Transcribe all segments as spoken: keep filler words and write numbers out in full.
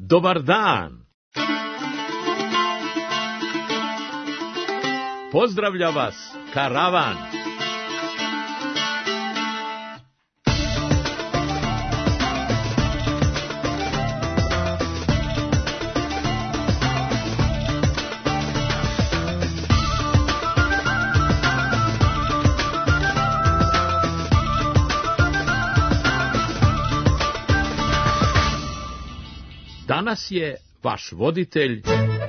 Dobar dan! Pozdravlja vas karavan! Danas je vaš voditelj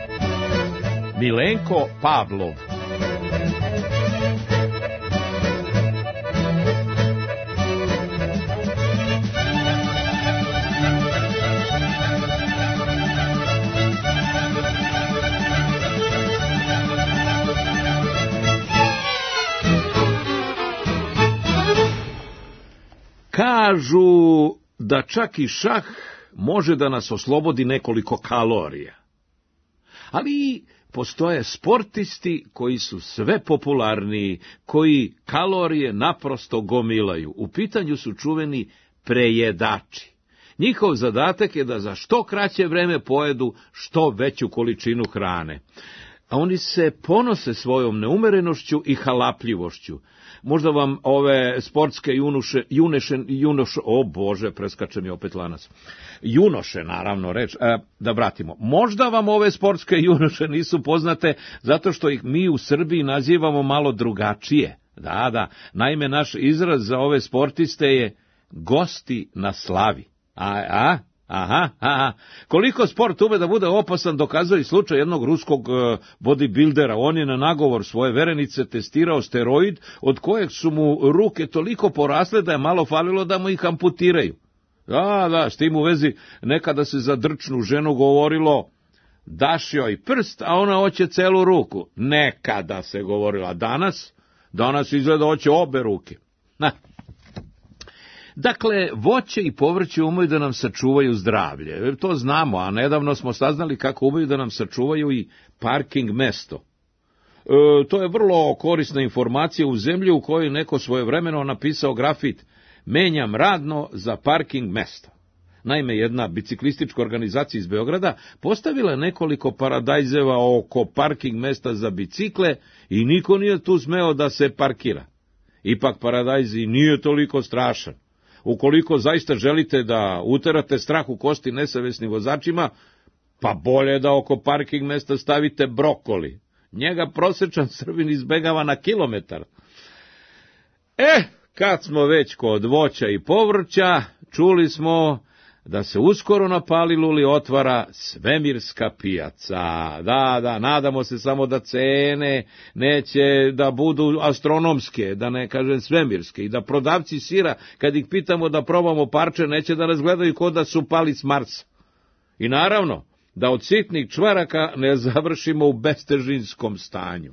Milenko Pavlov. Kažu da čak i šah može da nas oslobodi nekoliko kalorija. Ali postoje sportisti koji su sve popularniji, koji kalorije naprosto gomilaju. U pitanju su čuveni prejedači. Njihov zadatak je da za što kraće vreme pojedu što veću količinu hrane. A oni se ponose svojom neumerenošću i halapljivošću. Možda vam ove sportske junuše, juneše, junoše, o Bože, preskače mi opet lanac, junoše, naravno, reč, e, da vratimo. Možda vam ove sportske junoše nisu poznate, zato što ih mi u Srbiji nazivamo malo drugačije. Da, da, naime, naš izraz za ove sportiste je gosti na slavi. A, a? Aha, aha. Koliko sport ume da bude opasan dokazuje i slučaj jednog ruskog uh, bodybuildera. On je na nagovor svoje verenice testirao steroid od kojeg su mu ruke toliko porasle da je malo falilo da mu ih amputiraju. Da, da, s tim u vezi nekada se za drčnu ženu govorilo daš joj prst, a ona hoće celu ruku. Nekada se govorilo, a danas, danas izgleda hoće obe ruke. Na. Dakle, voće i povrće umeju da nam sačuvaju zdravlje. To znamo, a nedavno smo saznali kako umeju da nam sačuvaju i parking mesto. E, to je vrlo korisna informacija u zemlji u kojoj neko svojevremeno napisao grafit menjam radno za parking mesto. Naime, jedna biciklistička organizacija iz Beograda postavila nekoliko paradajzeva oko parking mesta za bicikle i niko nije tu smeo da se parkira. Ipak paradajzi nije toliko strašan. Ukoliko zaista želite da uterate strah u kosti nesavesnim vozačima, pa bolje da oko parking mesta stavite brokoli. Njega prosječan Srbin izbegava na kilometar. E, kad smo već kod voća i povrća, čuli smo da se uskoro na Paliluli otvara svemirska pijaca. Da, da, nadamo se samo da cene neće da budu astronomske, da ne kažem svemirske, i da prodavci sira, kad ih pitamo da probamo parče, neće da nas gledaju ko da su pali s Marsa. I naravno, da od sitnih čvaraka ne završimo u bestežinskom stanju.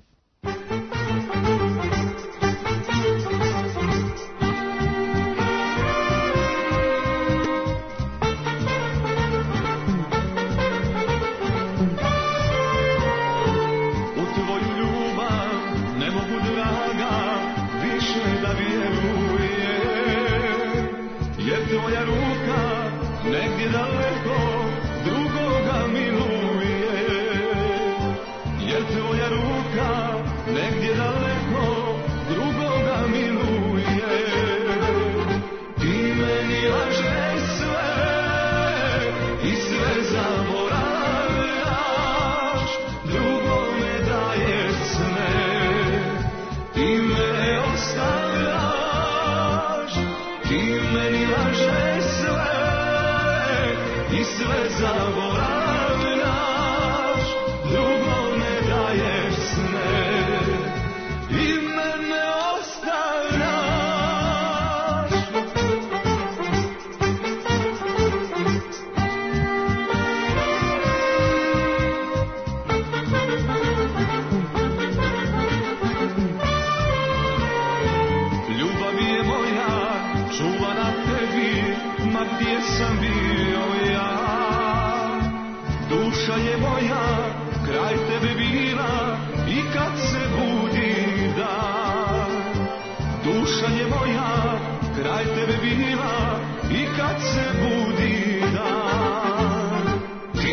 kraj tebe bila i kad se budi dan.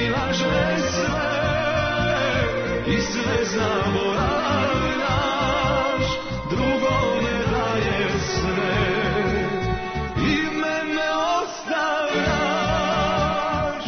meni laže sve i sve zaboravljaš, drugo ne daje sve i mene ostavljaš.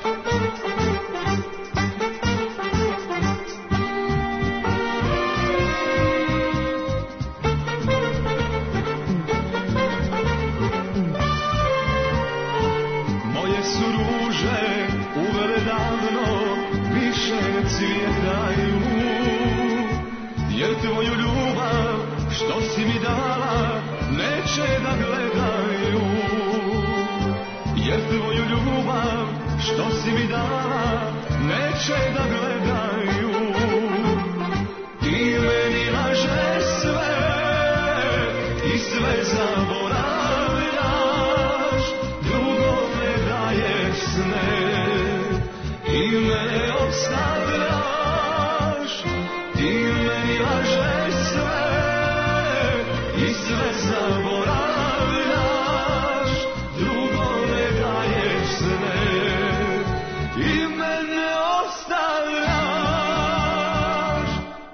Moje su ruže uvele davno više ne cvjetaju, jer tvoju ljubav što si mi dala neće da gledaju, jer tvoju ljubav što si mi dala neće da gledaju. Ti meni laže sve i sve zaboravljaš, drugo ne daješ sne i mene ostavljaš. Ti meni lažeš sve i sve zaboravljaš, drugo ne daješ sve i mene ostavljaš.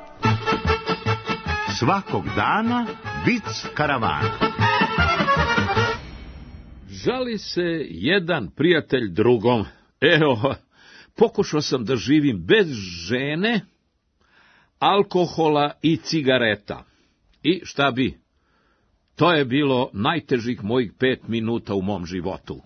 Svakog dana vic karavana. Žali se jedan prijatelj drugom. Evo, pokušao sam da živim bez žene, alkohola i cigareta. I šta bi? To je bilo najtežih mojih pet minuta u mom životu.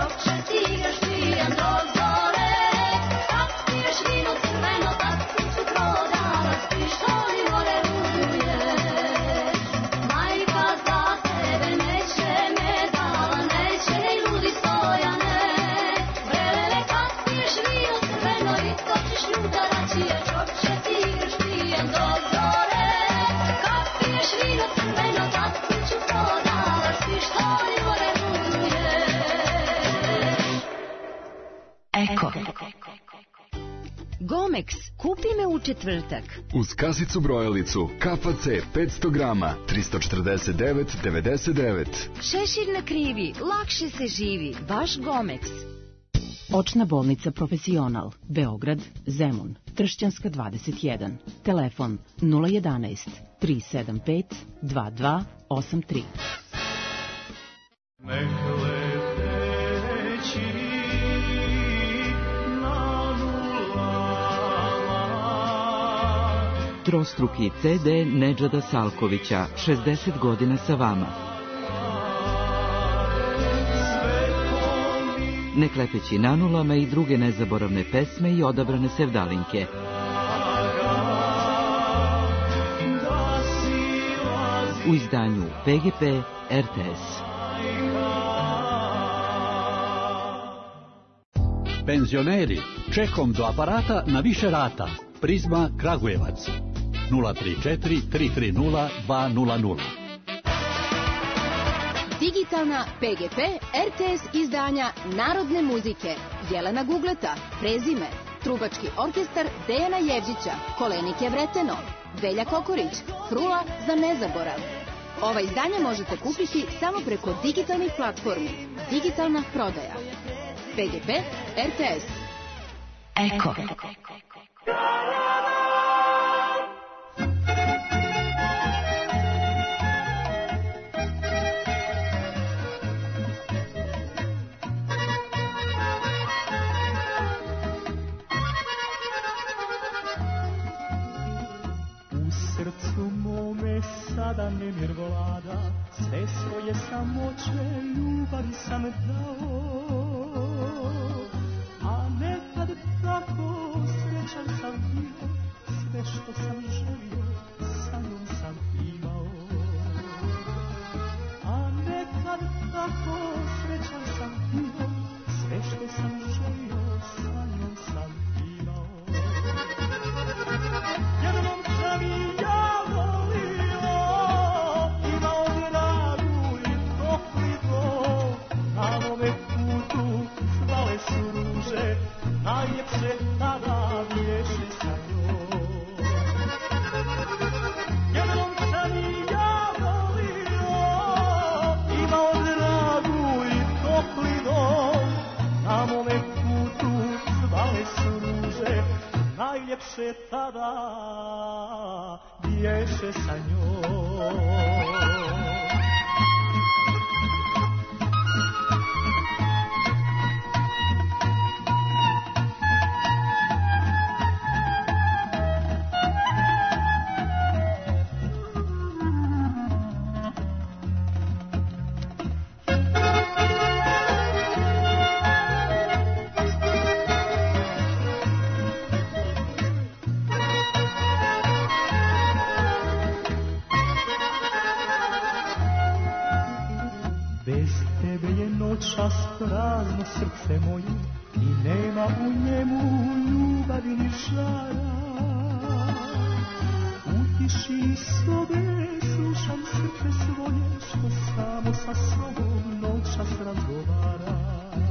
Ti igraš pijan do zore, kad piješ vino crveno, kad kuću čija čopče ti špije dozore, kapiješ vino crveno, tatku ću prodavaš, ti što ljubore ruješ. Eko. Gomex, kupi me u četvrtak. Uz kasicu brojalicu K F C petsto grama, tristo četrdeset devet devedeset devet. Šešir na krivi, lakše se živi, baš Gomex. Očna bolnica Profesional, Beograd, Zemun, Tršćanska dvadeset jedan. Telefon nula jedanaest tri sedam pet dva dva osam tri. Trostruki C D Nedžada Salkovića, šezdeset godina sa vama. Neklepeći na nulama i druge nezaboravne pesme i odabrane sevdalinke. U izdanju P G P R T S. Penzioneri, čekom do aparata na više rata. Prizma Kragujevac. nula tri četiri tri tri nula dva nula nula. Digitalna P G P R T S izdanja narodne muzike. Jelena Gugleta, Prezime, Trubački orkestar Dejana Jevđića, Kolenike Vreteno, Velja Kokorić, Frula za nezaborav. Ova izdanja možete kupiti samo preko digitalnih platformi. Digitalna prodaja. P G P R T S. Eko. Sada nemir vlada, sve svoje samoće ljubavi sam dao. A nekad tako srećan sam bio, sve što sam želio, sa njom sam imao. A nekad tako srećan sam bio, sve što sam želio, sa njom sam imao. Jednom sam i ja najljepše tada biješe sa njom. Jednom sam i ja volio, imao dragu i topli dom. Na mome putu zvale su ruže, najljepše tada biješe sa njom. Noćas prazno srce moje i nema u njemu ljubavi ni žara. U tišini sobe slušam srce svoje što samo sa sobom noćas razgovara.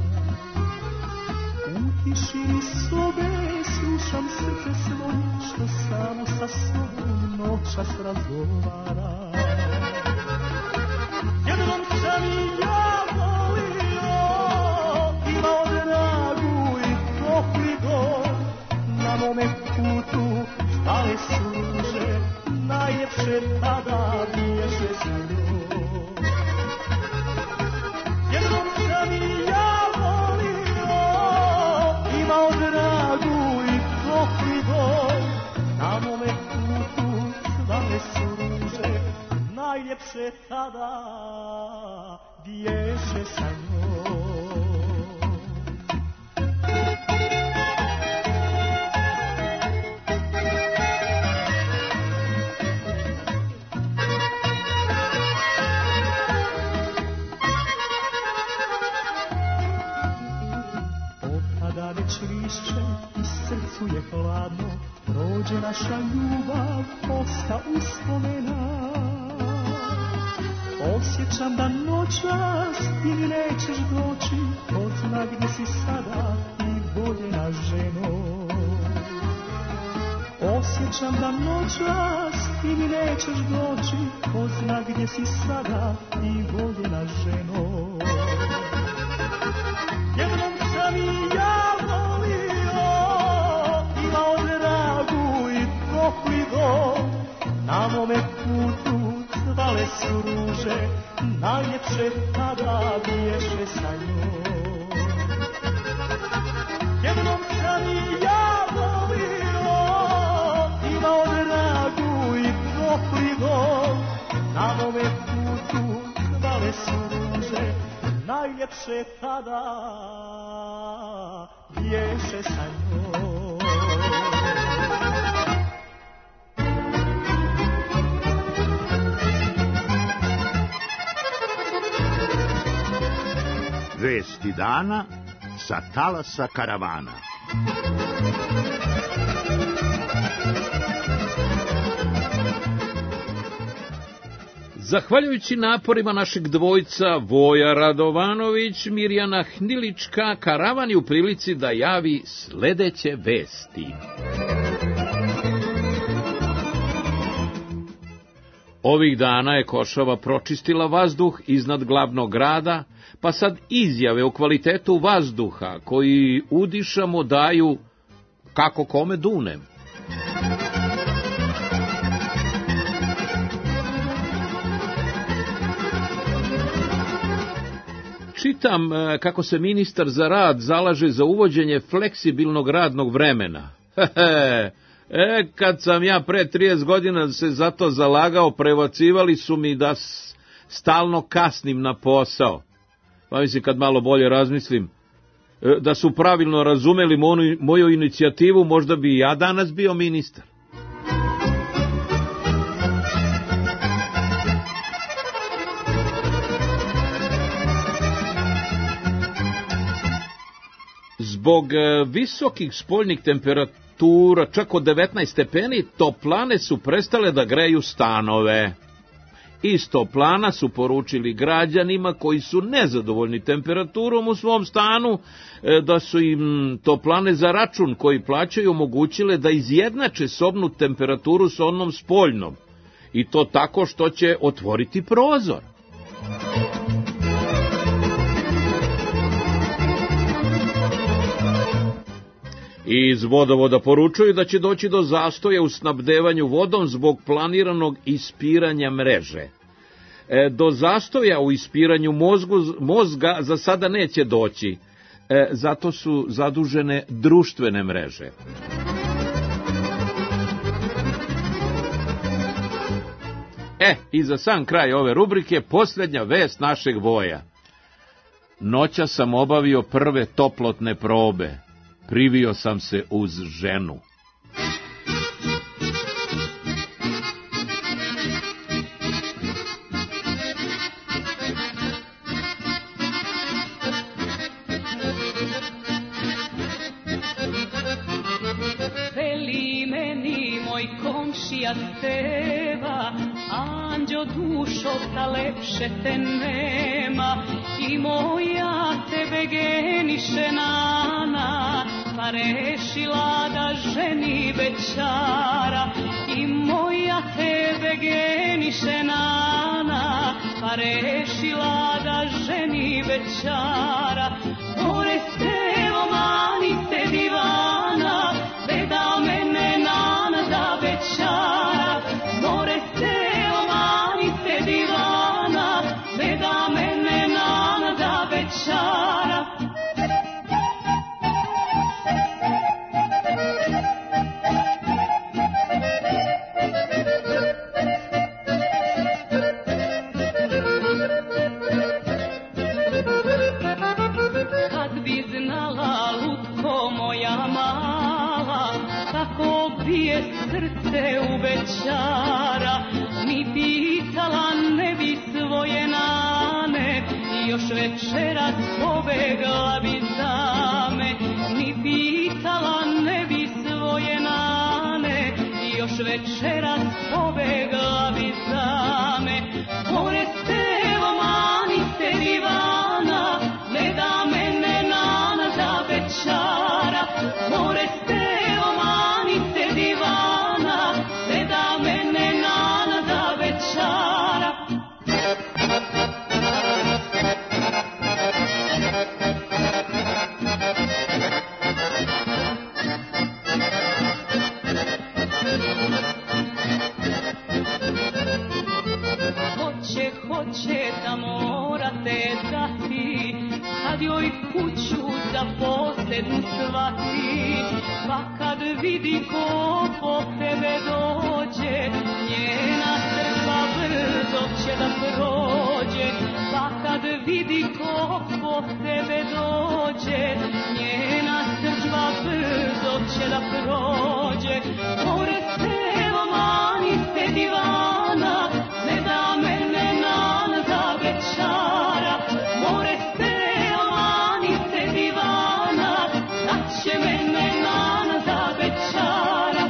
U tišini sobe slušam srce svoje što samo sa sobom noćas razgovara. Jednom sam i ja na mome putu stale su ruže, najljepše tada biješe sa njom. Jednom sam i ja volio, imao dragu i topli dom. Na mome putu stale su ruže, najljepše tada biješe sa njom. Lišće i srcu je hladno, prođe naša ljubav, osta uspomena. Osjećam da noćas ti mi nećeš doći, ko zna gdje si sada i voljena ženo. Osjećam da noćas ti mi nećeš doći, ko zna gdje si sada i voljena ženo. Jednom sam i ja volio, imao dragu i topli dom, na mome putu cvale su ruže, najljepše tada biješe sa njom. Jednom sam i ja volio, imao dragu i topli dom, na mome putu cvale su ruže, najljepše tada biješe sa njom. Vesti dana sa talasa karavana. Zahvaljujući naporima našeg dvojca Voja Radovanović, Mirjana Hnilička, karavan je u prilici da javi sledeće vesti. Ovih dana je Košava pročistila vazduh iznad glavnog grada, pa sad izjave o kvalitetu vazduha koji udišamo daju kako kome dunem. Čitam kako se ministar za rad zalaže za uvođenje fleksibilnog radnog vremena. E, kad sam ja pre trideset godina se za to zalagao, prebacivali su mi da stalno kasnim na posao. Pa mislim, kad malo bolje razmislim, da su pravilno razumeli moju, moju inicijativu, možda bi i ja danas bio ministar. Zbog visokih spoljnih temperatura, čak od devetnaest stepeni, toplane su prestale da greju stanove. Iz toplana su poručili građanima koji su nezadovoljni temperaturom u svom stanu, da su im toplane za račun koji plaćaju omogućile da izjednače sobnu temperaturu s onom spoljnom, i to tako što će otvoriti prozor. Iz vodovoda poručuju da će doći do zastoja u snabdevanju vodom zbog planiranog ispiranja mreže. E, do zastoja u ispiranju mozgu, mozga za sada neće doći, e, zato su zadužene društvene mreže. E, i za sam kraj ove rubrike, posljednja vest našeg Voja. Noća sam obavio prve toplotne probe. Privio sam se uz ženu. Veli meni moj komšija Steva, anđo dušo, ta lepše te nema, i moja tebe geniše nana, pa rešila da ženi bećara. I moja tebe geniše nana, pa rešila da ženi bećara. More Stevo, mani te divana, veda mene nana za bećara. More Stevo, mani te divana, veda mene nana za bećara. Srce u bećara, ni pitala ne bi svoje nane, još večeras pobegla bi za me, ni pitala ne bi svoje nane. još večeras pobegla bi za me. More stevo mani se divana, ne da mene nana za večara. More stevo mani se divana, ne da mene nana za večara. Hoće, hoće da morate dati, kad joj kuću za posljednu shvati. Pa kad vidi ko po tebe dođe, njena srđba brzo će da prođe. Pa kad vidi ko po tebe dođe, njena srđba brzo će da prođe. More stevo mani se divana, ne da mene nana za večara. More stevo mani se divana, da će mene nana za večara.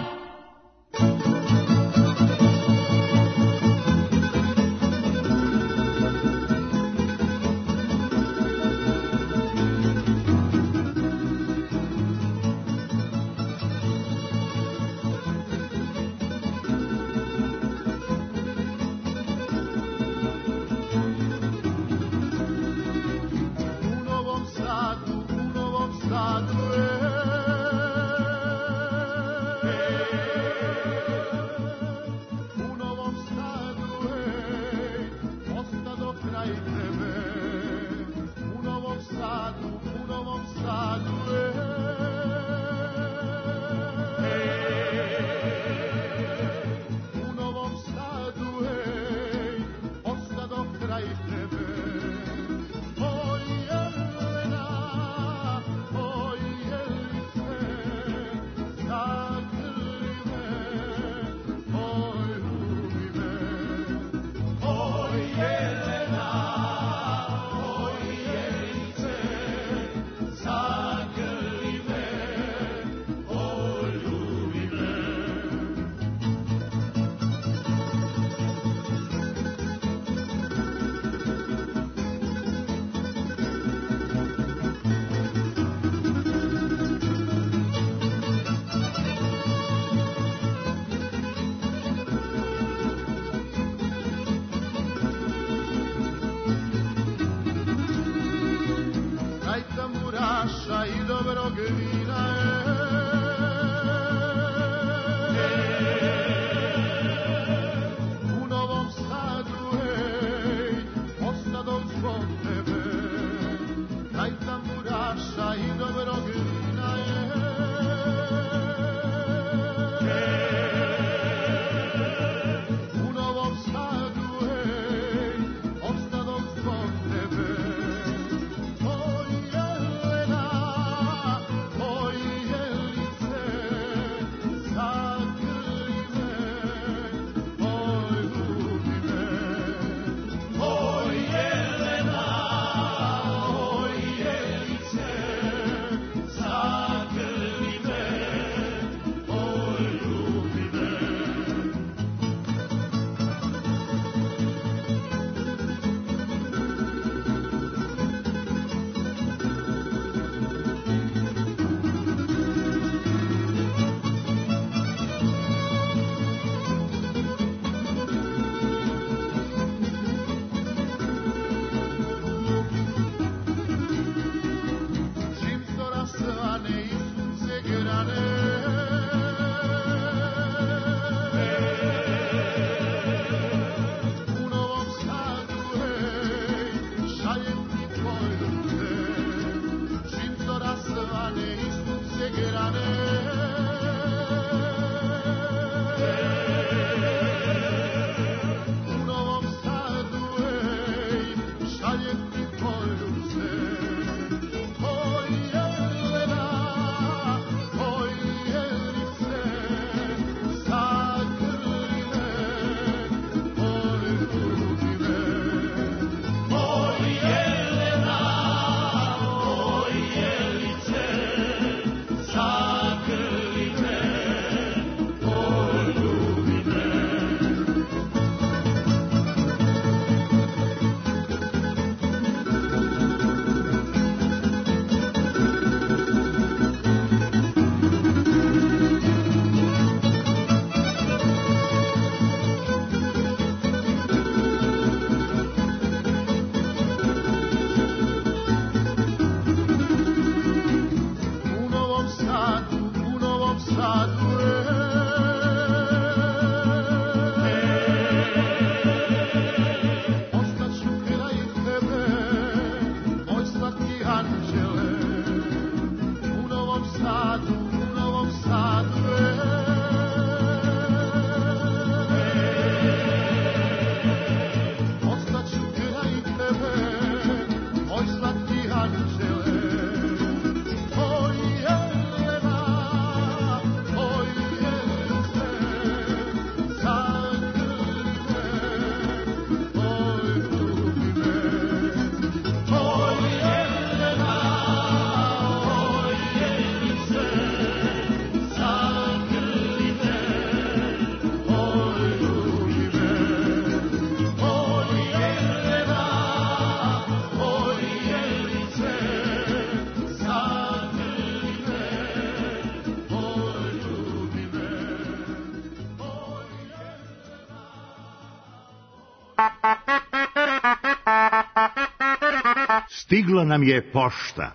Stigla nam je pošta.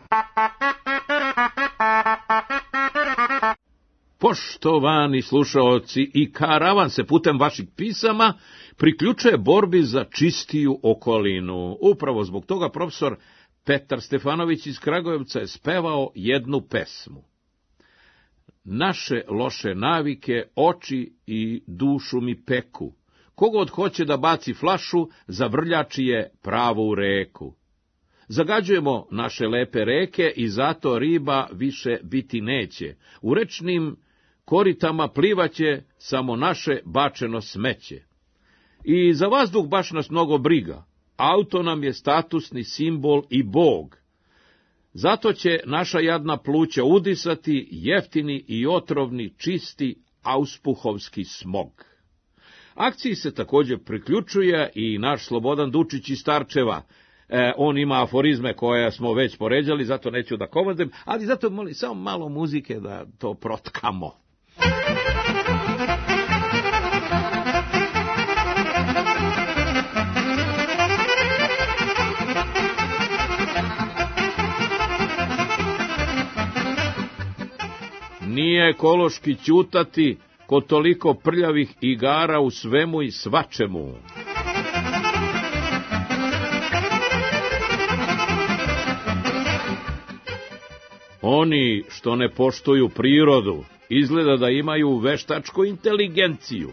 Poštovani slušaoci, i karavan se putem vaših pisama priključuje borbi za čistiju okolinu. Upravo zbog toga profesor Petar Stefanović iz Kragujevca je spevao jednu pesmu. Naše loše navike, oči i dušu mi peku. Kogod hoće da baci flašu, zavrljači je pravo u reku. Zagađujemo naše lepe reke i zato riba više biti neće. U rečnim koritama plivaće samo naše bačeno smeće. I za vazduh baš nas mnogo briga. Auto nam je statusni simbol i bog. Zato će naša jadna pluća udisati jeftini i otrovni čisti auspuhovski smog. Akciji se također priključuje i naš Slobodan Dučić iz Starčeva. E, on ima aforizme koje smo već poređali, zato neću da komandem, ali zato molim samo malo muzike da to protkamo. Nije ekološki ćutati kod toliko prljavih igara u svemu i svačemu. Oni što ne poštuju prirodu, izgleda da imaju veštačku inteligenciju.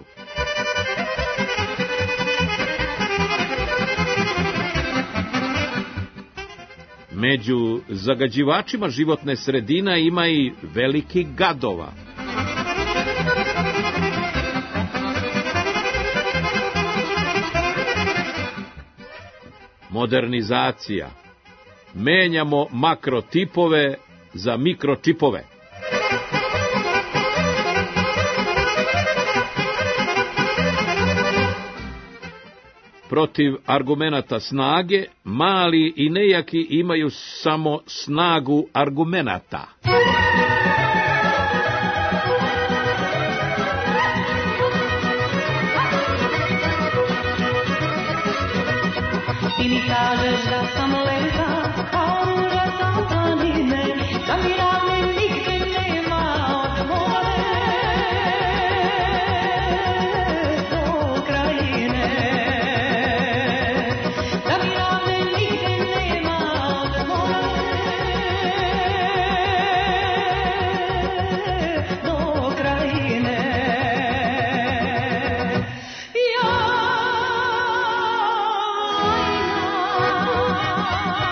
Među zagađivačima životne sredine ima i veliki gadova. Modernizacija. Menjamo makrotipove za mikročipove. Protiv argumenata snage, mali i nejaki imaju samo snagu argumenata. Ti mi kažeš da sam lepa, kao ruža sa planine, da mi ravne nigde nema od more do krajine. Da mi ravne nigde nema od more do krajine. Ja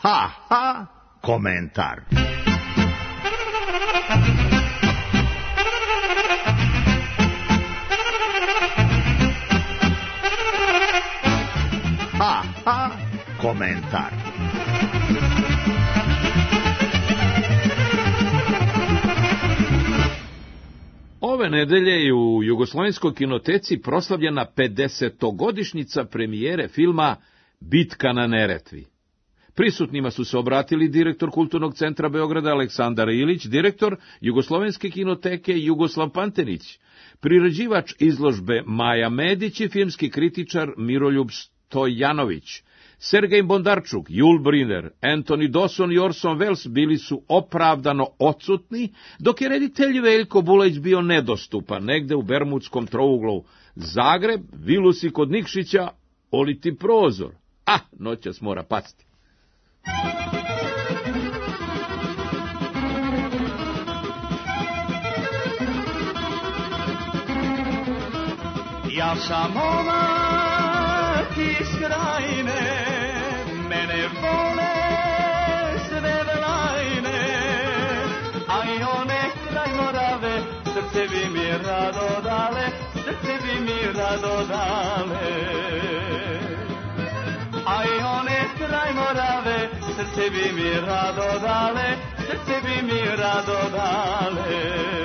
Ha, ha, komentar. Ha, ha, komentar. Ove nedelje je u Jugoslovenskoj kinoteci proslavljena pedesetogodišnjica premijere filma Bitka na Neretvi. Prisutnima su se obratili direktor Kulturnog centra Beograda Aleksandar Ilić, direktor Jugoslovenske kinoteke Jugoslav Pantenić, priređivač izložbe Maja Medić i filmski kritičar Miroljub Stojanović. Sergej Bondarčuk, Jul Briner, Anthony Dawson i Orson Welles bili su opravdano odsutni, dok je reditelj Veljko Bulajić bio nedostupan, negde u Bermudskom trouglu. Zagreb, Vilusi kod Nikšića, oliti prozor. Ah, noćas mora pasti. Ja sam momak iz krajine, mene vole sve velajne, a i one kraj Morave, srce bi mi rado dale, srce bi mi rado dale. A i one kraj Morave, srce bi mi rado dale, srce bi mi rado dale.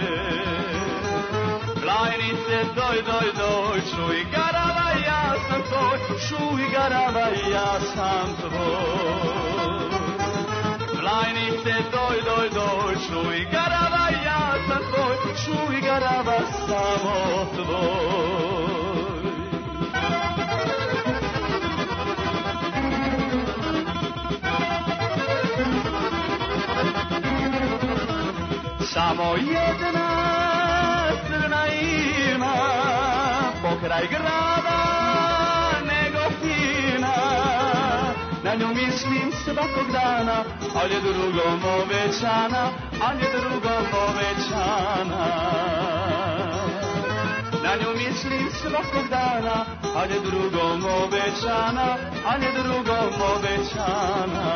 Lajnice, doj, doj, doj, čuj garava, ja sam tvoj, čuj garava, ja sam tvoj. Lajnice, doj, doj, doj, čuj garava, ja sam tvoj, čuj garava, samo tvoj. Samo jedna crna ima pokraj grada Negotina, na nju mislim svakog dana, ali je drugom obećana, ali je drugom obećana. Na nju mislim svakog dana, ali je drugom obećana, ali je drugom obećana.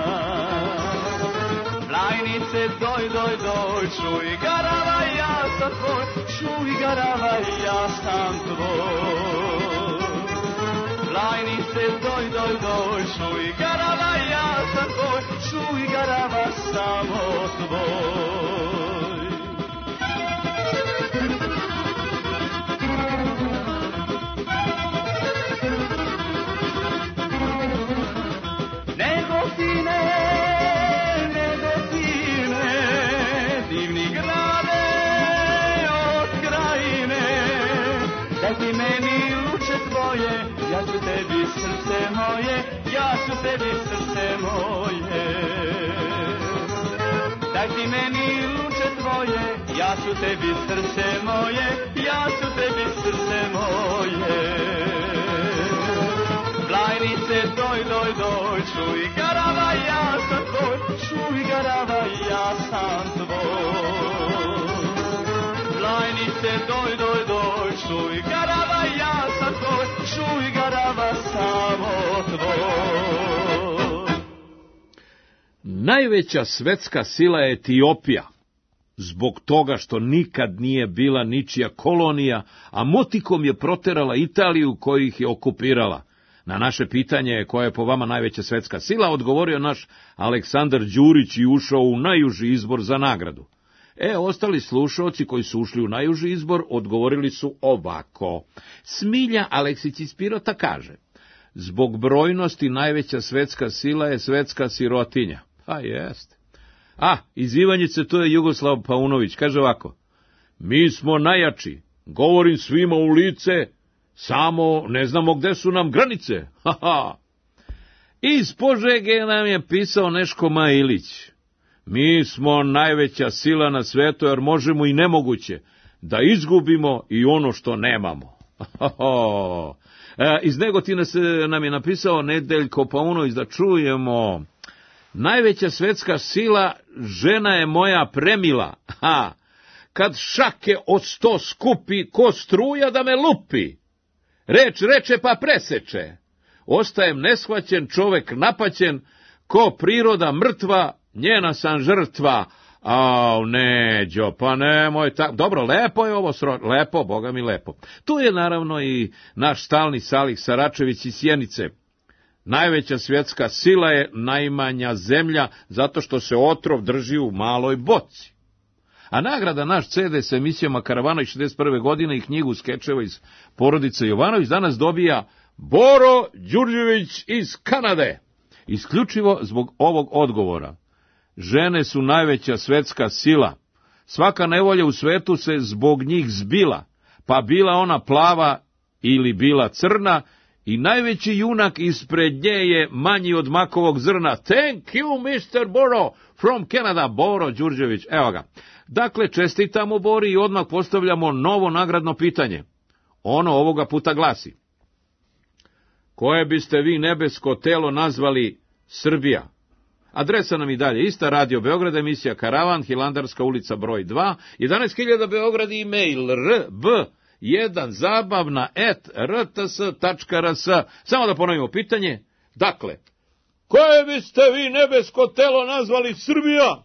Lajnice, doj, doj, doj, čuj garava, ja sam tvoj, čuj garava, ja sam tvoj. Lajnice, doj, doj, doj, čuj garava, ja sam tvoj, čuj garava, samo tvoj. Negotine, daj ti meni luče tvoje, ja ću tebi srce moje, ja ću tebi srce moje. Daj ti meni luče tvoje, ja ću tebi srce moje, ja ću tebi srce moje. Lajnice, doj, doj, doj, čuj garava, ja sam tvoj, čuj garava, ja sam tvoj. Lajnice, doj, doj, doj, čuj garava, ja sam tvoj, čuj garava, samo tvoj. Najveća svetska sila je Etiopija, zbog toga što nikad nije bila ničija kolonija, a motikom je proterala Italiju koju ih je okupirala. Na naše pitanje koja je po vama najveća svetska sila, odgovorio naš Aleksandar Đurić i ušao u najuži izbor za nagradu. E, ostali slušalci koji su ušli u najuži izbor odgovorili su ovako. Smilja Aleksić iz Pirota kaže, zbog brojnosti najveća svetska sila je svetska sirotinja. Pa jest. A, iz Ivanjice to je Jugoslav Paunović, kaže ovako. Mi smo najjači, govorim svima u lice, samo ne znamo gde su nam granice. Ha, ha. Iz Požege nam je pisao Neško Majilić. Mi smo najveća sila na svetu, jer možemo i nemoguće da izgubimo i ono što nemamo. E, iz Negotina se nam je napisao Nedeljko Paunović, da čujemo. Najveća svetska sila, žena je moja premila. Ha, kad šake od sto skupi, ko struja da me lupi. Reč reče pa preseče. Ostajem neshvaćen, čovek napaćen, ko priroda mrtva, njena sam žrtva. Au, Neđo, pa nemoj tako. Dobro, lepo je ovo, sro... lepo, boga mi lepo. Tu je naravno i naš stalni Salih Saračević iz Sjenice. Najveća svjetska sila je najmanja zemlja, zato što se otrov drži u maloj boci. A nagrada naš ce de s emisijama Karavana iz šezdeset prve godine i knjigu skečeva iz porodice Jovanović danas dobija Boro Đurđević iz Kanade. Isključivo zbog ovog odgovora. Žene su najveća svetska sila. Svaka nevolja u svetu se zbog njih zbila, pa bila ona plava ili bila crna, i najveći junak ispred nje je manji od makovog zrna. Thank you, mister Boro, from Canada, Boro Đurđević. Evo ga. Dakle, čestitamo Bori i odmah postavljamo novo nagradno pitanje. Ono ovoga puta glasi: koje biste vi nebesko telo nazvali Srbija? Adresa nam i dalje ista, Radio Beograd, emisija Karavan, Hilandarska ulica broj dva, jedanaest hiljada Beograd, e-mail rb jedan zabavna et er te es tačka er es. Samo da ponovimo pitanje. Dakle, koje biste vi nebesko telo nazvali Srbija?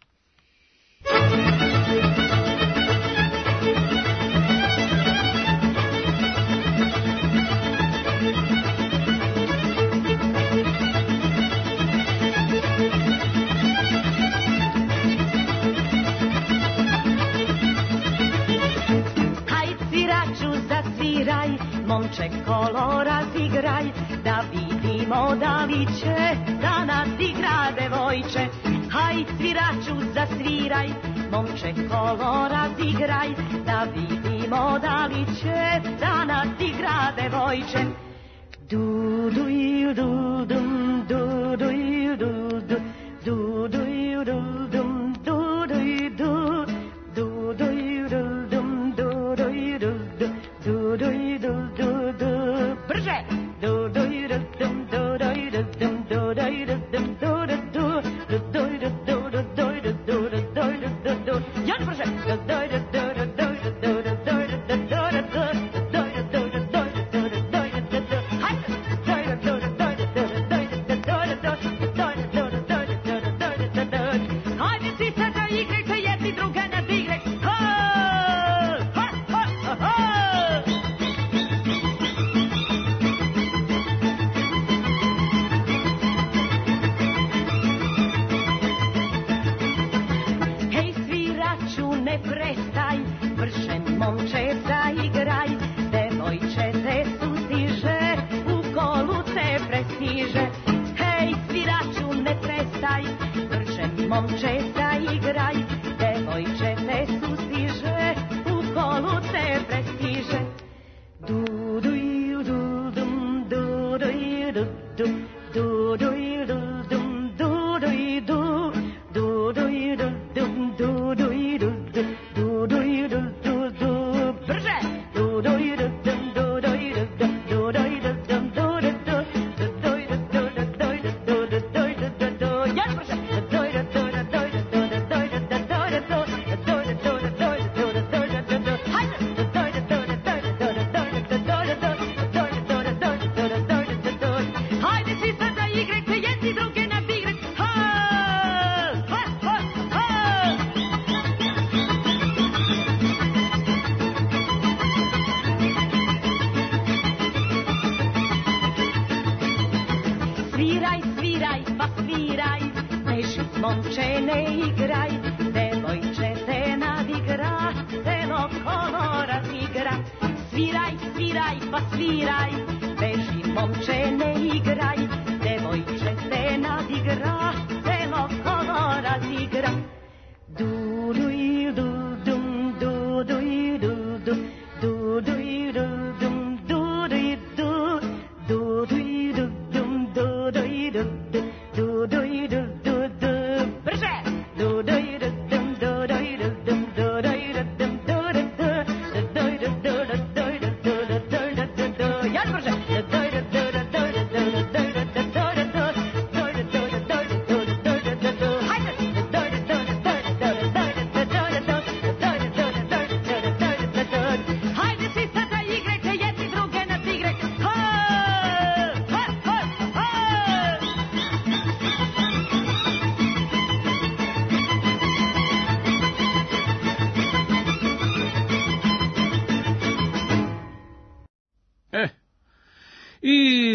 Momče kolo razigraj, da vidimo da li će da nas igra devojče. Haj sviraču zasviraj, momče kolo razigraj, da vidimo da li će da nas igra devojče. Du du du dum du du du du du du du dum du du du du du dum du du du du du du brže do do dum do do dum do do dum do do do do do do do do do do još brže do do do do do do do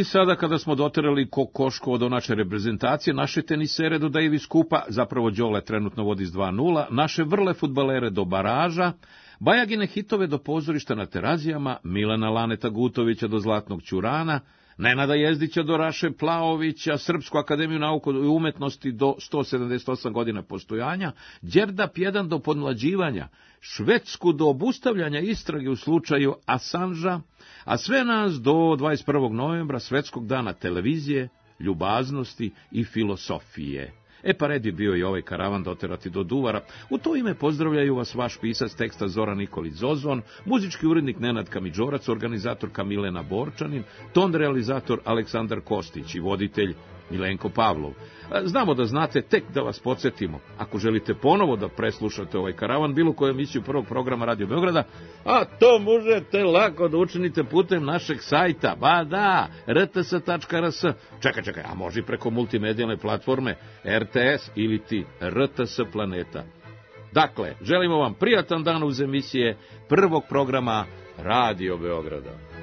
I sada kada smo doterali kokoško do naše reprezentacije, naše tenisere do Davis Kupa, zapravo Đole trenutno vodi s dva nula, naše vrle fudbalere do baraža, Bajagine hitove do pozorišta na Terazijama, Milana Laneta Gutovića do Zlatnog ćurana, Nenada Jezdića do Raše Plaovića, Srpsku akademiju nauke i umetnosti do sto sedamdeset osam godina postojanja, Đerdap jedan do podmlađivanja, Švedsku do obustavljanja istrage u slučaju Assanža, a sve nas do dvadeset prvog novembra, Svetskog dana televizije, ljubaznosti i filosofije. E pa red bi bio i ovaj karavan doterati do Duvara. U to ime pozdravljaju vas vaš pisac teksta Zoran Nikolić Zozon, muzički urednik Nenad Kamidžorac, organizatorka Milena Borčanin, ton realizator Aleksandar Kostić i voditelj Milenko Pavlov. Znamo da znate, tek da vas podsjetimo, ako želite ponovo da preslušate ovaj karavan, bilo koju emisiju prvog programa Radio Beograda, a to možete lako da učinite putem našeg sajta, ba da, r t s tačka r s, čekaj, čekaj, a može i preko multimedijalne platforme R T S ili ti R T S Planeta. Dakle, želimo vam prijatan dan uz emisije prvog programa Radio Beograda.